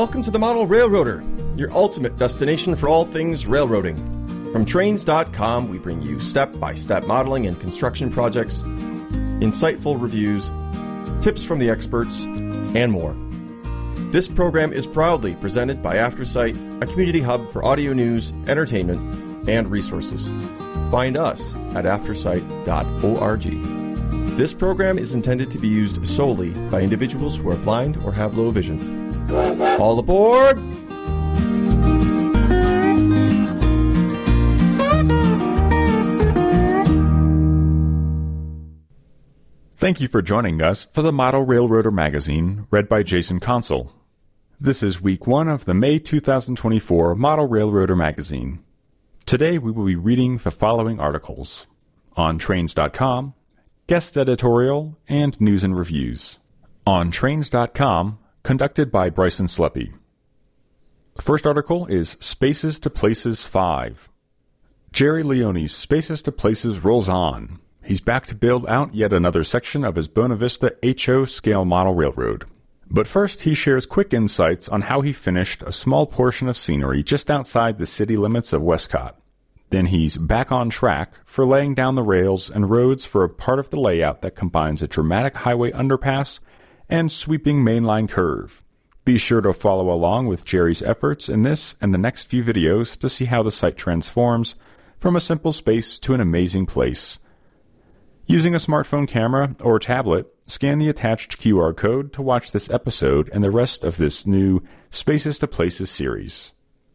Welcome to the Model Railroader, your ultimate destination for all things railroading. From Trains.com, we bring you step-by-step modeling and construction projects, insightful reviews, tips from the experts, and more. This program is proudly presented by AfterSight, a community hub for audio news, entertainment, and resources. Find us at aftersight.org. This program is intended to be used solely by individuals who are blind or have low vision. All aboard! Thank you for joining us for the Model Railroader magazine, read by Jason Consul. This is week 1 of the May 2024 Model Railroader magazine. Today we will be reading the following articles on Trains.com, guest editorial, and news and reviews. On Trains.com, conducted by Bryson Sleppy. First article is Spaces to Places 5. Jerry Leone's Spaces to Places rolls on. He's back to build out yet another section of his Buena Vista HO scale model railroad. But first, he shares quick insights on how he finished a small portion of scenery just outside the city limits of Westcott. Then he's back on track for laying down the rails and roads for a part of the layout that combines a dramatic highway underpass and sweeping mainline curve. Be sure to follow along with Jerry's efforts in this and the next few videos to see how the site transforms from a simple space to an amazing place. Using a smartphone camera or tablet, scan the attached QR code to watch this episode and the rest of this new Spaces to Places series.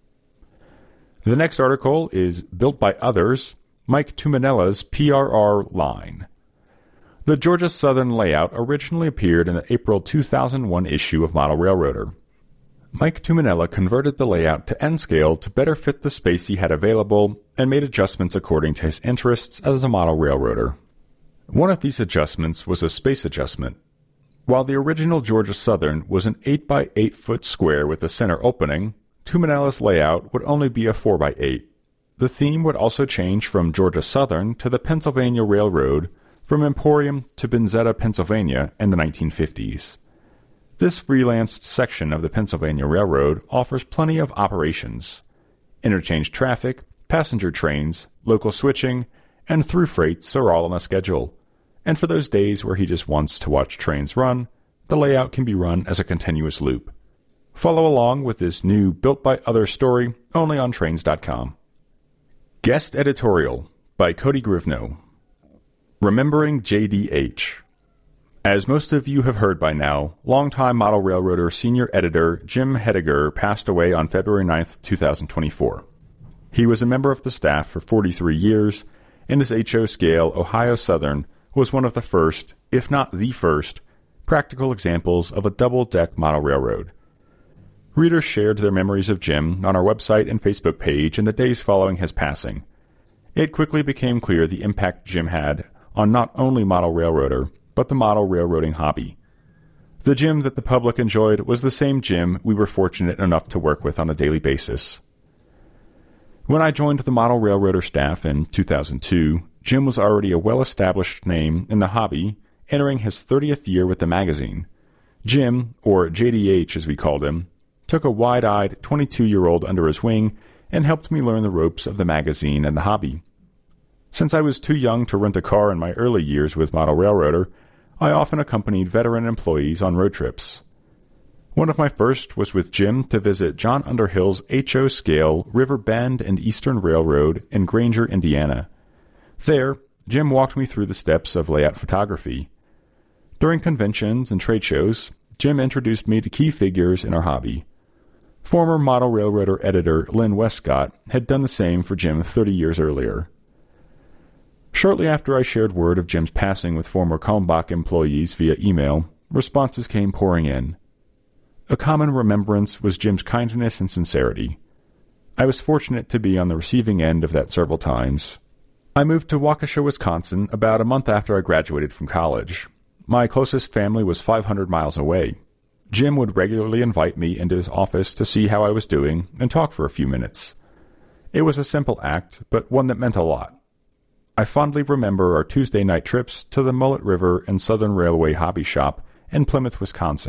The next article is Built by Others, Mike Tuminella's PRR line. The Georgia Southern layout originally appeared in the April 2001 issue of Model Railroader. Mike Tuminella converted the layout to N-scale to better fit the space he had available and made adjustments according to his interests as a model railroader. One of these adjustments was a space adjustment. While the original Georgia Southern was an 8x8 foot square with a center opening, Tuminella's layout would only be a 4x8. The theme would also change from Georgia Southern to the Pennsylvania Railroad, from Emporium to Benzetta, Pennsylvania in the 1950s. This freelanced section of the Pennsylvania Railroad offers plenty of operations: interchange traffic, passenger trains, local switching, and through freights are all on a schedule. And for those days where he just wants to watch trains run, the layout can be run as a continuous loop. Follow along with this new Built by Others story only on Trains.com. Guest editorial by Cody Grivno. Remembering JDH. As most of you have heard by now, longtime Model Railroader senior editor Jim Hediger passed away on February 9, 2024. He was a member of the staff for 43 years, and his HO scale Ohio Southern was one of the first, if not the first, practical examples of a double-deck model railroad. Readers shared their memories of Jim on our website and Facebook page in the days following his passing. It quickly became clear the impact Jim had on not only Model Railroader, but the model railroading hobby. The Jim that the public enjoyed was the same Jim we were fortunate enough to work with on a daily basis. When I joined the Model Railroader staff in 2002, Jim was already a well-established name in the hobby, entering his 30th year with the magazine. Jim, or JDH as we called him, took a wide-eyed 22-year-old under his wing and helped me learn the ropes of the magazine and the hobby. Since I was too young to rent a car in my early years with Model Railroader, I often accompanied veteran employees on road trips. One of my first was with Jim to visit John Underhill's HO scale River Bend and Eastern Railroad in Granger, Indiana. There, Jim walked me through the steps of layout photography. During conventions and trade shows, Jim introduced me to key figures in our hobby. Former Model Railroader editor Lynn Westcott had done the same for Jim 30 years earlier. Shortly after I shared word of Jim's passing with former Kalmbach employees via email, responses came pouring in. A common remembrance was Jim's kindness and sincerity. I was fortunate to be on the receiving end of that several times. I moved to Waukesha, Wisconsin about a month after I graduated from college. My closest family was 500 miles away. Jim would regularly invite me into his office to see how I was doing and talk for a few minutes. It was a simple act, but one that meant a lot. I fondly remember our Tuesday night trips to the Mullet River and Southern Railway Hobby Shop in Plymouth, Wisconsin,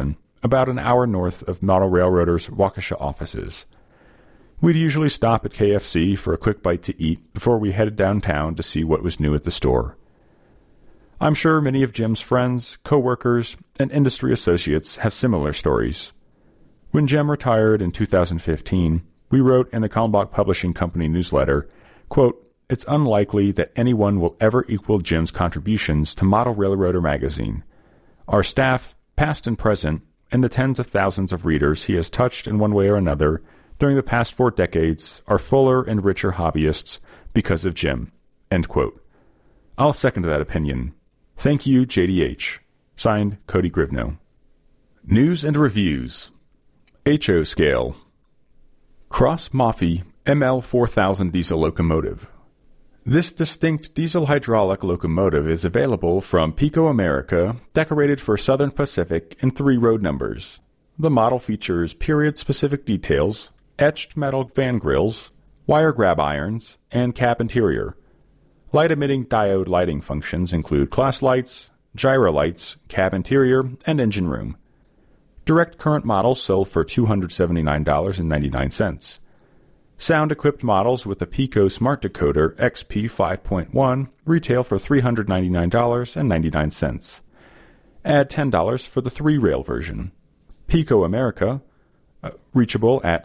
about an hour north of Model Railroader's Waukesha offices. We'd usually stop at KFC for a quick bite to eat before we headed downtown to see what was new at the store. I'm sure many of Jim's friends, co-workers, and industry associates have similar stories. When Jim retired in 2015, we wrote in the Kalmbach Publishing Company newsletter, quote, "It's unlikely that anyone will ever equal Jim's contributions to Model Railroader magazine. Our staff, past and present, and the tens of thousands of readers he has touched in one way or another during the past 4 decades are fuller and richer hobbyists because of Jim." End quote. I'll second that opinion. Thank you, JDH. Signed, Cody Grivno. News and reviews. HO scale. Cross Moffe ML4000 diesel locomotive. This distinct diesel hydraulic locomotive is available from Pico America, decorated for Southern Pacific in 3 road numbers. The model features period-specific details, etched metal fan grills, wire grab irons, and cab interior. Light-emitting diode lighting functions include class lights, gyro lights, cab interior, and engine room. Direct current models sold for $279.99. Sound-equipped models with the Pico Smart Decoder XP 5.1 retail for $399.99. Add $10 for the 3-rail version. Pico America, reachable at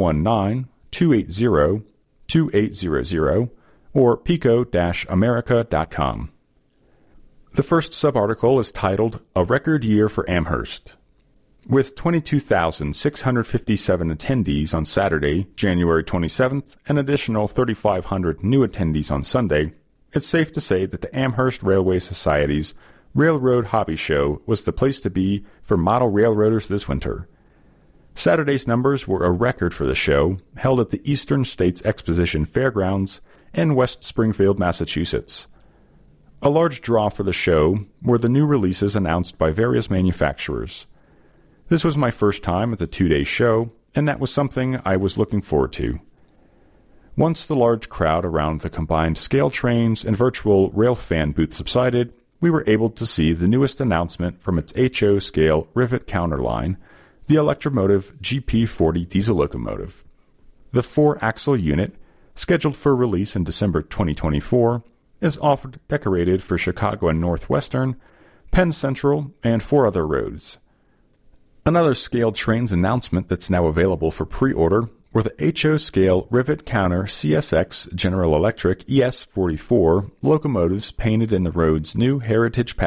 619-280-2800 or pico-america.com. The first subarticle is titled A Record Year for Amherst. With 22,657 attendees on Saturday, January 27th, and additional 3,500 new attendees on Sunday, it's safe to say that the Amherst Railway Society's Railroad Hobby Show was the place to be for model railroaders this winter. Saturday's numbers were a record for the show, held at the Eastern States Exposition Fairgrounds in West Springfield, Massachusetts. A large draw for the show were the new releases announced by various manufacturers. This was my first time at the 2-day show, and that was something I was looking forward to. Once the large crowd around the combined scale trains and virtual railfan booth subsided, we were able to see the newest announcement from its HO scale rivet counter line, the Electromotive GP40 diesel locomotive. The 4-axle unit, scheduled for release in December 2024, is often decorated for Chicago and Northwestern, Penn Central, and 4 other roads. Another scaled trains announcement that's now available for pre-order were the HO scale rivet counter CSX General Electric ES44 locomotives painted in the road's new heritage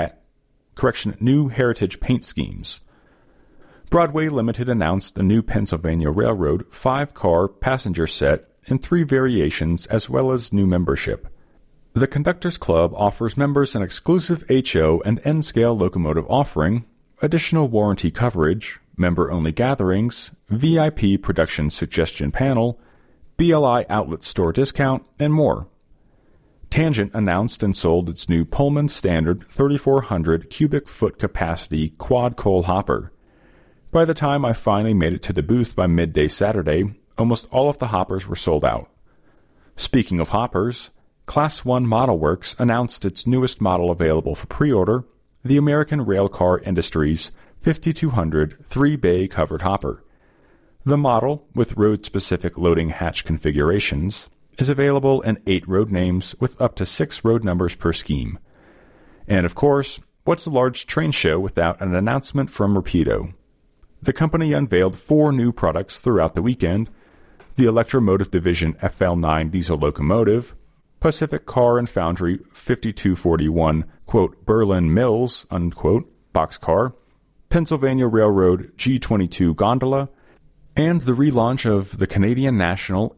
paint schemes. Broadway Limited announced the new Pennsylvania Railroad 5-car passenger set in 3 variations as well as new membership. The Conductors Club offers members an exclusive HO and N-scale locomotive offering, additional warranty coverage, member-only gatherings, VIP production suggestion panel, BLI outlet store discount, and more. Tangent announced and sold its new Pullman Standard 3,400 cubic foot capacity quad coal hopper. By the time I finally made it to the booth by midday Saturday, almost all of the hoppers were sold out. Speaking of hoppers, Class 1 Model Works announced its newest model available for pre-order, the American Railcar Industries 5200 3-bay covered hopper. The model, with road-specific loading hatch configurations, is available in 8 road names with up to 6 road numbers per scheme. And of course, what's a large train show without an announcement from Rapido? The company unveiled 4 new products throughout the weekend: the Electromotive Division FL9 diesel locomotive, Pacific Car and Foundry 5241, quote, Berlin Mills, unquote, boxcar, Pennsylvania Railroad G22 gondola, and the relaunch of the Canadian National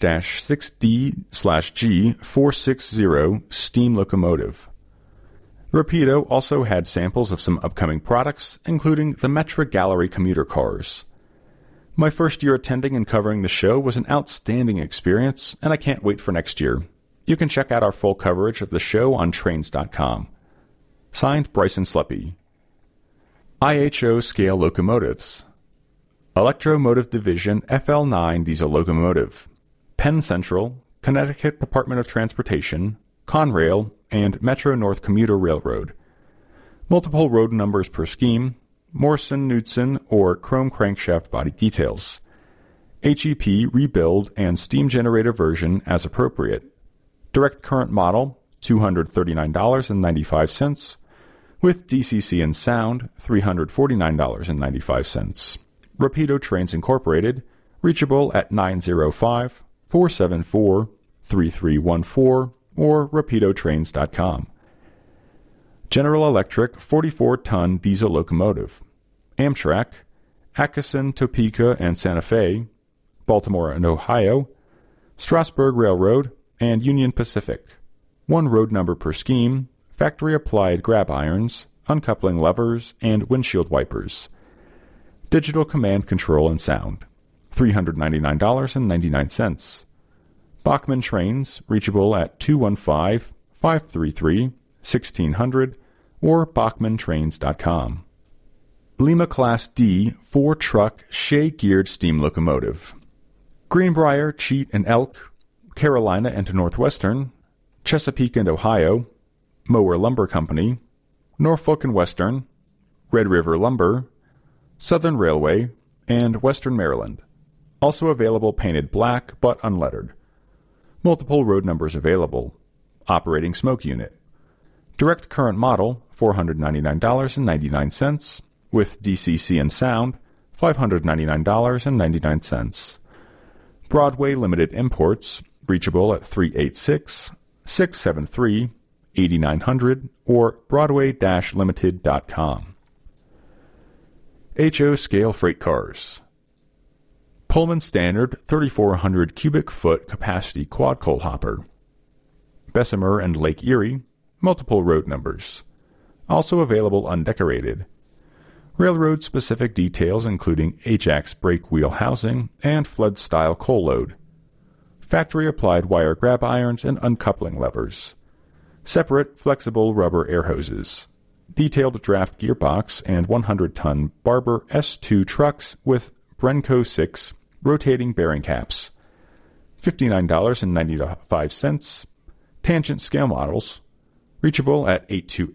H-6D/G460 steam locomotive. Rapido also had samples of some upcoming products, including the Metra Gallery commuter cars. My first year attending and covering the show was an outstanding experience, and I can't wait for next year. You can check out our full coverage of the show on trains.com. Signed, Bryson Sleppy. IHO Scale Locomotives. Electromotive Division FL9 Diesel Locomotive. Penn Central, Connecticut Department of Transportation, Conrail, and Metro-North Commuter Railroad. Multiple road numbers per scheme, Morrison, Knudsen, or chrome crankshaft body details. HEP, rebuild, and steam generator version as appropriate. Direct current model, $239.95, with DCC and sound, $349.95. Rapido Trains Incorporated, reachable at 905-474-3314 or rapidotrains.com. General Electric 44-ton diesel locomotive. Amtrak, Atchison, Topeka, and Santa Fe, Baltimore and Ohio, Strasburg Railroad, and Union Pacific. One road number per scheme, factory-applied grab irons, uncoupling levers, and windshield wipers. Digital command control and sound, $399.99. Bachmann Trains, reachable at 215-533-1600 or bachmanntrains.com. Lima Class D 4-truck Shea-geared steam locomotive. Greenbrier, Cheat and Elk, Carolina and Northwestern, Chesapeake and Ohio, Mower Lumber Company, Norfolk and Western, Red River Lumber, Southern Railway, and Western Maryland. Also available painted black but unlettered. Multiple road numbers available. Operating smoke unit. Direct current model, $499.99, with DCC and sound, $599.99. Broadway Limited Imports, reachable at 386-673-8900 or broadway-limited.com. HO Scale Freight Cars. Pullman Standard 3,400 cubic foot capacity quad coal hopper. Bessemer and Lake Erie, multiple road numbers. Also available undecorated. Railroad-specific details including Ajax brake wheel housing and flood-style coal load. Factory-applied wire grab irons and uncoupling levers. Separate, flexible rubber air hoses. Detailed draft gearbox and 100-ton Barber S2 trucks with Brenco 6 rotating bearing caps. $59.95. Tangent scale models. Reachable at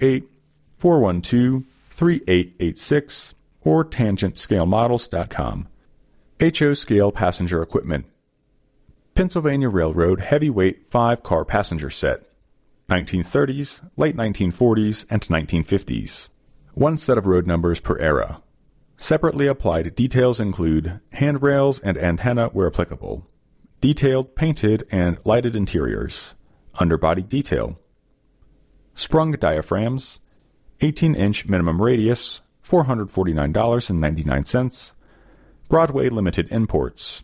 828-412-3886 or tangentscalemodels.com. HO Scale Passenger Equipment. Pennsylvania Railroad Heavyweight 5-car passenger set. 1930s, late 1940s, and 1950s. One set of road numbers per era. Separately applied details include handrails and antenna where applicable. Detailed, painted, and lighted interiors. Underbody detail. Sprung diaphragms. 18-inch minimum radius, $449.99. Broadway Limited Imports,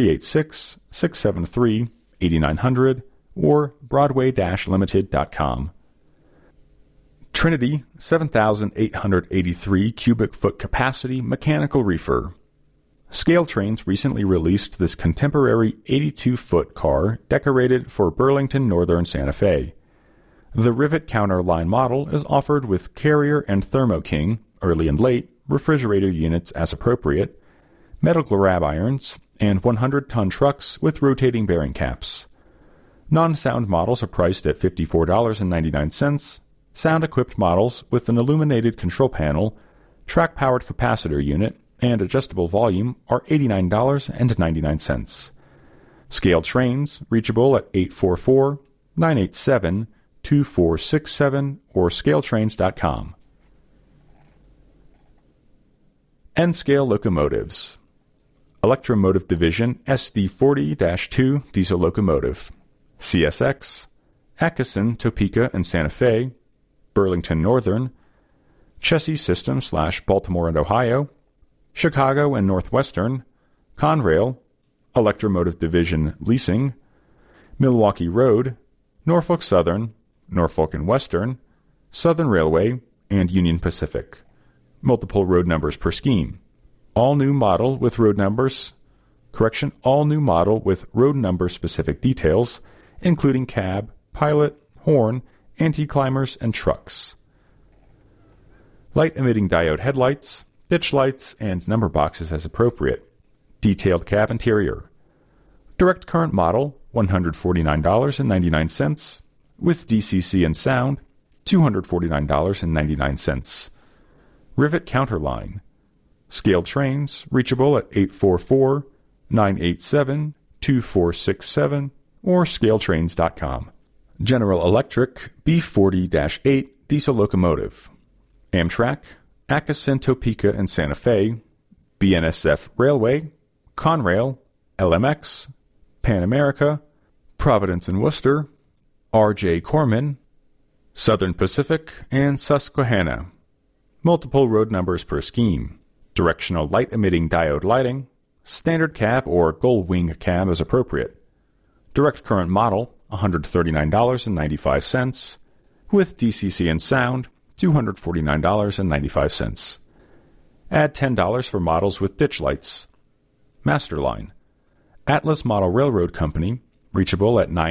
386-673-8900 or broadway-limited.com. Trinity 7,883 cubic foot capacity mechanical reefer. Scale Trains recently released this contemporary 82-foot car decorated for Burlington Northern Santa Fe. The rivet counter line model is offered with Carrier and Thermo King, early and late, refrigerator units as appropriate, metal grab irons, and 100-ton trucks with rotating bearing caps. Non-sound models are priced at $54.99. Sound-equipped models with an illuminated control panel, track-powered capacitor unit, and adjustable volume are $89.99. Scale Trains, reachable at 844-987-2467 or scaletrains.com. N-Scale Locomotives. Electromotive Division SD40-2 diesel locomotive. CSX, Atchison, Topeka, and Santa Fe, Burlington Northern, Chessie System / Baltimore and Ohio, Chicago and Northwestern, Conrail, Electromotive Division Leasing, Milwaukee Road, Norfolk Southern, Norfolk and Western, Southern Railway, and Union Pacific. Multiple road numbers per scheme. All new model with road number specific details, including cab, pilot, horn, anti-climbers, and trucks. Light-emitting diode headlights, ditch lights, and number boxes as appropriate. Detailed cab interior. Direct current model, $149.99, with DCC and sound, $249.99. Rivet Counterline. Scaled trains reachable at 844-987-2467 or scaletrains.com. General Electric B40-8 diesel locomotive. Amtrak, Atchison, Topeka, and Santa Fe, BNSF Railway, Conrail, LMX, Pan America, Providence and Worcester, R.J. Corman, Southern Pacific, and Susquehanna. Multiple road numbers per scheme. Directional light-emitting diode lighting, standard cab or gull wing cab as appropriate. Direct current model, $139.95, with DCC and sound, $249.95. Add $10 for models with ditch lights. Masterline. Atlas Model Railroad Company, reachable at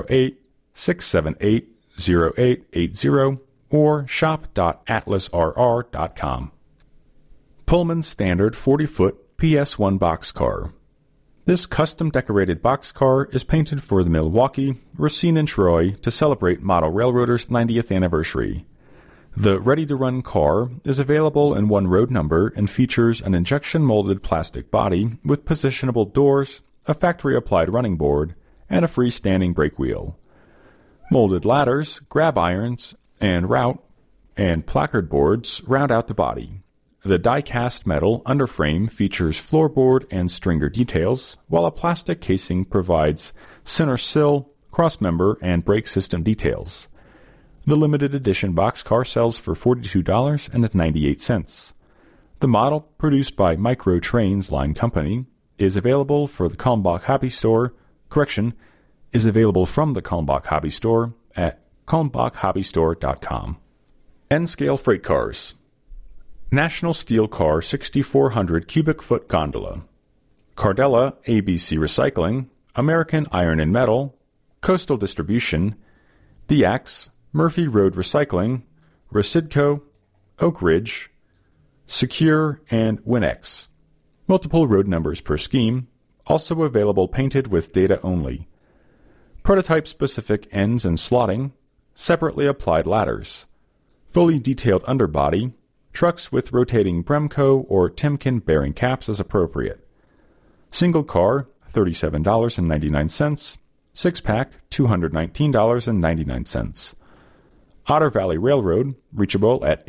908-678-0880 or shop.atlasrr.com. Pullman Standard 40-foot PS1 boxcar. This custom-decorated boxcar is painted for the Milwaukee, Racine, and Troy to celebrate Model Railroader's 90th anniversary. The ready-to-run car is available in one road number and features an injection-molded plastic body with positionable doors, a factory-applied running board, and a freestanding brake wheel. Molded ladders, grab irons, and route and placard boards round out the body. The die-cast metal underframe features floorboard and stringer details, while a plastic casing provides center sill, crossmember, and brake system details. The limited edition boxcar sells for $42.98. The model, produced by Micro Trains Line Company, is available for the Kalmbach Hobby Store. Is available from the Kalmbach Hobby Store at kalmbachhobbystore.com. N-scale freight cars. National Steel Car 6400 cubic foot gondola. Cardella ABC Recycling, American Iron and Metal, Coastal Distribution, DX, Murphy Road Recycling, Residco, Oak Ridge, Secure, and Winex. Multiple road numbers per scheme, also available painted with data only. Prototype-specific ends and slotting, separately applied ladders. Fully detailed underbody, trucks with rotating Bremco or Timken bearing caps as appropriate. Single car, $37.99. Six-pack, $219.99. Otter Valley Railroad, reachable at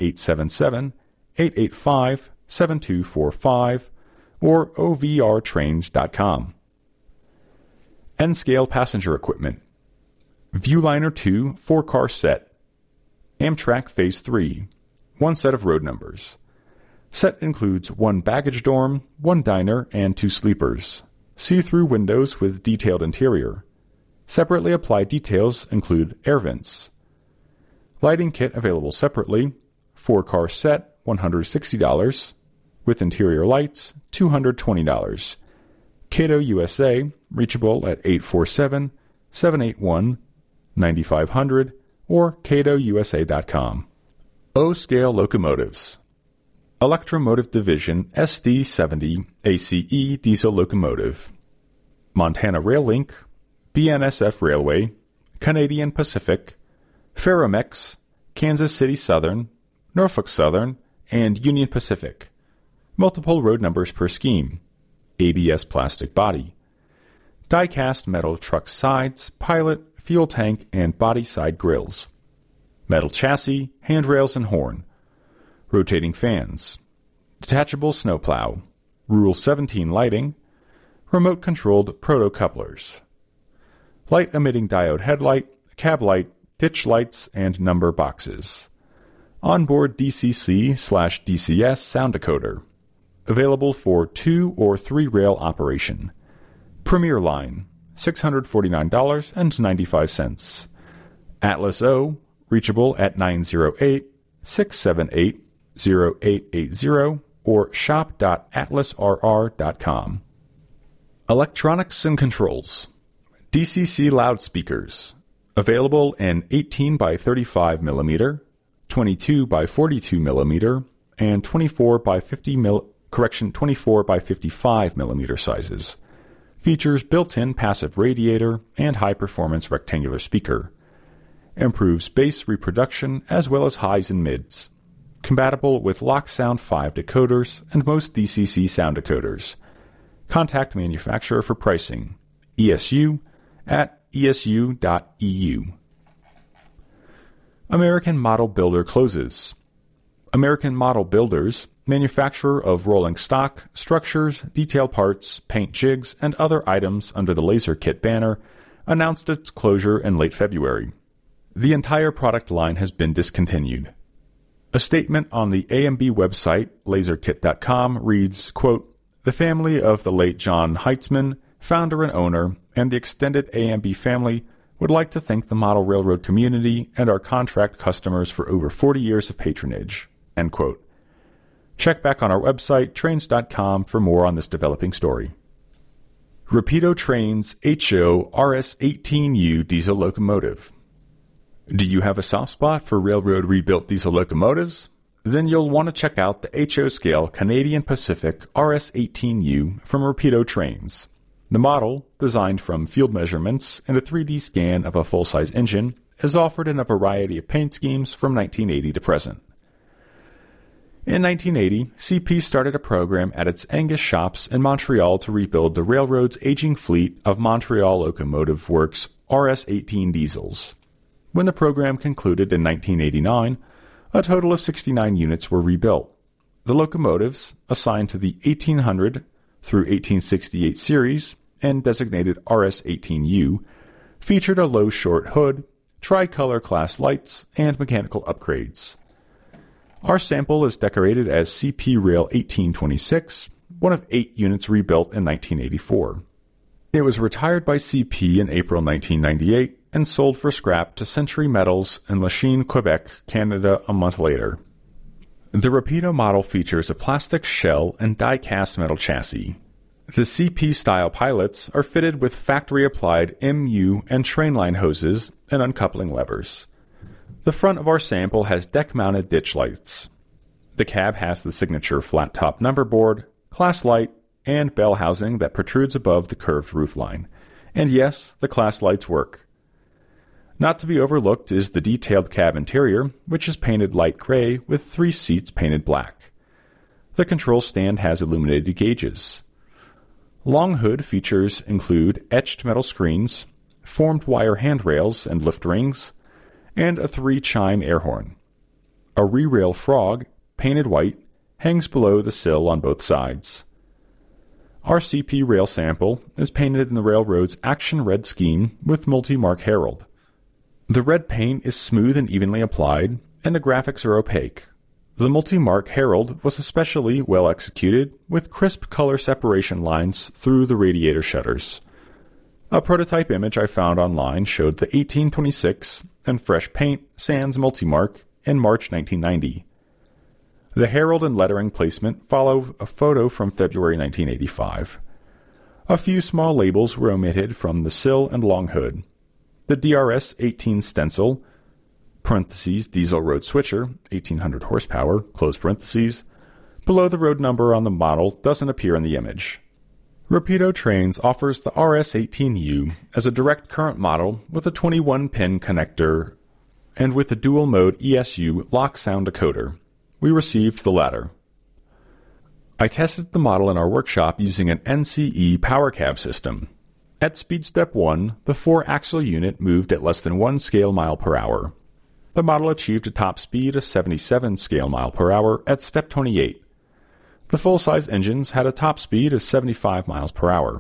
877-885-7245 or ovrtrains.com. N-scale passenger equipment. Viewliner 2 4-car set. Amtrak Phase 3. One set of road numbers. Set includes one baggage dorm, one diner, and two sleepers. See-through windows with detailed interior. Separately applied details include air vents. Lighting kit available separately. 4-car set, $160. With interior lights, $220. Cato USA, reachable at 847-781-9500 or catousa.com. O-scale locomotives. Electromotive Division SD70 ACE diesel locomotive. Montana Rail Link, BNSF Railway, Canadian Pacific, Ferromex, Kansas City Southern, Norfolk Southern, and Union Pacific. Multiple road numbers per scheme. ABS plastic body. Die-cast metal truck sides, pilot, fuel tank, and body side grills. Metal chassis, handrails, and horn. Rotating fans. Detachable snowplow. Rule 17 lighting. Remote-controlled proto-couplers. Light-emitting diode headlight, cab light, ditch lights, and number boxes. Onboard DCC/DCS sound decoder. Available for 2 or 3 rail operation. Premier Line, $649.95. Atlas O, reachable at 908-678-0880 or shop.atlasrr.com. Electronics and controls. DCC loudspeakers. Available in 18 by 35 mm, 22 by 42 mm, and 24 by 55 mm sizes. Features built-in passive radiator and high-performance rectangular speaker. Improves bass reproduction as well as highs and mids. compatible with LockSound 5 decoders and most DCC sound decoders. Contact manufacturer for pricing. ESU at esu.eu. American Model Builder closes. American Model Builders, manufacturer of rolling stock, structures, detail parts, paint jigs, and other items under the Laser Kit banner, announced its closure in late February. The entire product line has been discontinued. A statement on the AMB website, laserkit.com, reads, quote, "The family of the late John Heitzman, founder and owner, and the extended AMB family would like to thank the model railroad community and our contract customers for over 40 years of patronage." End quote. Check back on our website, trains.com, for more on this developing story. Rapido Trains HO RS-18U diesel locomotive. Do you have a soft spot for railroad rebuilt diesel locomotives? Then you'll want to check out the HO scale Canadian Pacific RS-18U from Rapido Trains. The model, designed from field measurements and a 3D scan of a full-size engine, is offered in a variety of paint schemes from 1980 to present. In 1980, CP started a program at its Angus shops in Montreal to rebuild the railroad's aging fleet of Montreal Locomotive Works RS-18 diesels. When the program concluded in 1989, a total of 69 units were rebuilt. The locomotives, assigned to the 1800 through 1868 series and designated RS-18U, featured a low short hood, tricolor class lights, and mechanical upgrades. Our sample is decorated as CP Rail 1826, one of 8 units rebuilt in 1984. It was retired by CP in April 1998 and sold for scrap to Century Metals in Lachine, Quebec, Canada a month later. The Rapido model features a plastic shell and die-cast metal chassis. The CP-style pilots are fitted with factory-applied MU and trainline hoses and uncoupling levers. The front of our sample has deck-mounted ditch lights. The cab has the signature flat-top number board, class light, and bell housing that protrudes above the curved roofline. And yes, the class lights work. Not to be overlooked is the detailed cab interior, which is painted light gray with 3 seats painted black. The control stand has illuminated gauges. Long hood features include etched metal screens, formed wire handrails and lift rings, and a 3-chime air horn. A re-rail frog, painted white, hangs below the sill on both sides. Our CP rail sample is painted in the railroad's Action Red scheme with multi-mark herald. The red paint is smooth and evenly applied, and the graphics are opaque. The multi-mark herald was especially well executed, with crisp color separation lines through the radiator shutters. A prototype image I found online showed the 1826 and fresh paint sans multi-mark in March 1990. The herald and lettering placement follow a photo from February 1985. A few small labels were omitted from the sill and long hood. The DRS-18 stencil, parentheses, diesel road switcher, 1800 horsepower, close parentheses, below the road number on the model doesn't appear in the image. Rapido Trains offers the RS-18U as a direct current model with a 21-pin connector and with a dual-mode ESU lock-sound decoder. We received the latter. I tested the model in our workshop using an NCE power cab system. At speed step 1, the 4-axle unit moved at less than 1 scale mile per hour. The model achieved a top speed of 77 scale mile per hour at step 28. The full-size engines had a top speed of 75 miles per hour.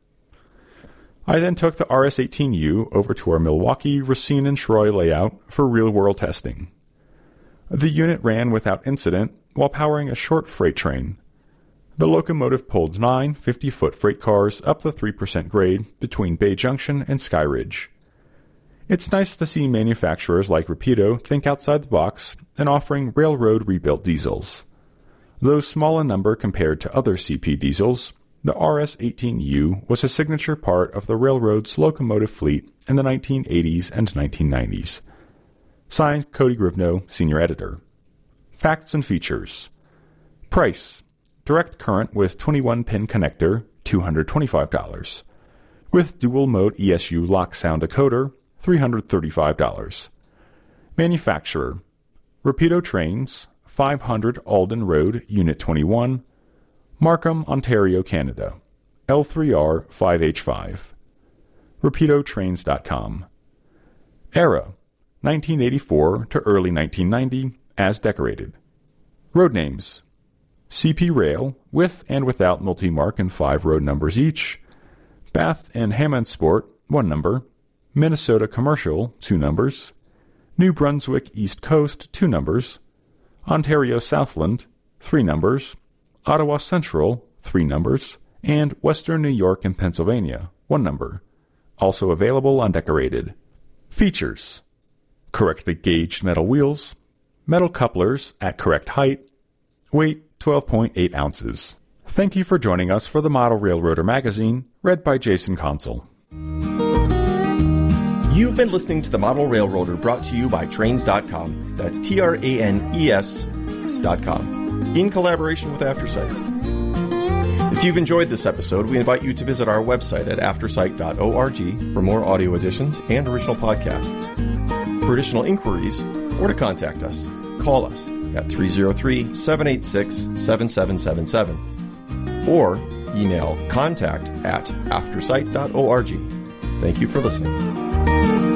I then took the RS-18U over to our Milwaukee, Racine, and Troy layout for real-world testing. The unit ran without incident while powering a short freight train. The locomotive pulled 9 50-foot freight cars up the 3% grade between Bay Junction and Sky Ridge. It's nice to see manufacturers like Rapido think outside the box and offering railroad rebuilt diesels. Though small in number compared to other CP diesels, the RS-18U was a signature part of the railroad's locomotive fleet in the 1980s and 1990s. Signed, Cody Grivno, Senior Editor. Facts and features. Price. Direct current with 21-pin connector, $225. With dual-mode ESU lock-sound decoder, $335. Manufacturer. Rapido Trains, 500 Alden Road, Unit 21, Markham, Ontario, Canada, L3R 5H5. RapidoTrains.com. Era, 1984 to early 1990, as decorated. Road names: CP Rail, with and without multi-mark and 5 road numbers each. Bath and Hammondsport, 1 number. Minnesota Commercial, 2 numbers. New Brunswick East Coast, 2 numbers. Ontario Southland, 3 numbers. Ottawa Central, 3 numbers. And Western New York and Pennsylvania, 1 number. Also available undecorated. Features: correctly gauged metal wheels, metal couplers at correct height, weight 12.8 ounces. Thank you for joining us for the Model Railroader magazine, read by Jason Consul. You've been listening to the Model Railroader, brought to you by Trains.com. That's TRANES.com, in collaboration with AfterSight. If you've enjoyed this episode, we invite you to visit our website at aftersight.org for more audio editions and original podcasts. For additional inquiries or to contact us, call us at 303-786-7777 or email contact@aftersight.org. Thank you for listening.